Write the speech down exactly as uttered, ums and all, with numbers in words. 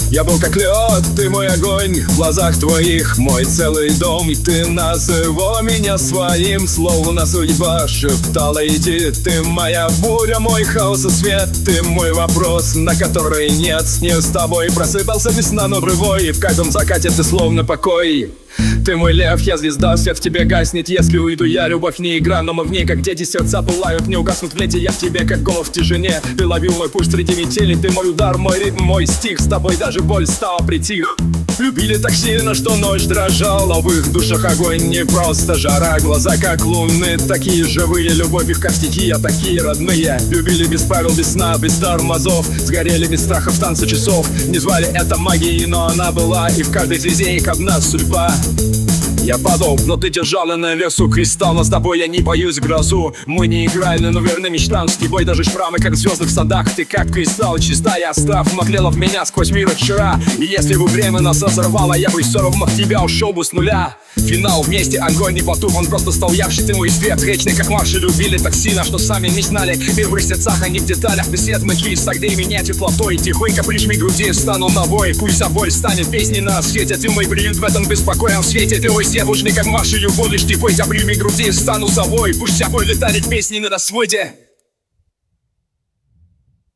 Я был как лед, ты мой огонь, в глазах твоих мой целый дом. И ты называла меня своим, словно судьба шептала: иди. Ты моя буря, мой хаос и свет, ты мой вопрос, на который нет. Не с тобой просыпался весна новый вой, и в каждом закате ты словно покой. Ты мой лев, я звезда, свет в тебе гаснет. Если уйду я, любовь не игра, но мы в ней, как дети, сердца пылают, не угаснут в лете. Я в тебе, как голос в тишине. Ты ловил мой пульс среди метели, ты мой удар, мой ритм, мой стих. С тобой даже боль стала притих. Любили так сильно, что ночь дрожала, в их душах огонь, не просто жара. Глаза как луны, такие живые, любовь их как стихия, такие родные. Любили без правил, без сна, без тормозов, сгорели без страха в танце часов. Не звали это магией, но она была, и в каждой звезде их одна судьба. Я падал, но ты держала на весу кристалл, но с тобой я не боюсь грозу. Мы не играли, но верно мечтам, с тобой даже шрамы, как в звездных садах. Ты как кристалл, чистая остров, моклела в меня сквозь мир вчера. И если бы время нас разорвало, я бы все равно в тебя ушел бы с нуля. Финал вместе, огонь не потух, он просто стал ярче, ты мой свет. Вечный, как марши, любили так сильно, что сами не знали. Мир в их сердцах, а не в деталях. Ты свет мочи, согрей меня теплотой. Тихонько прижми к груди, стану на бой. Пусть за боль станет песней на свете. Ты мой бриллиант в этом беспокойном свете. Ты мой девушный, как марши, любовь лишь ты бой. За прими груди, стану собой. Пусть вся боль летает песни на рассвете.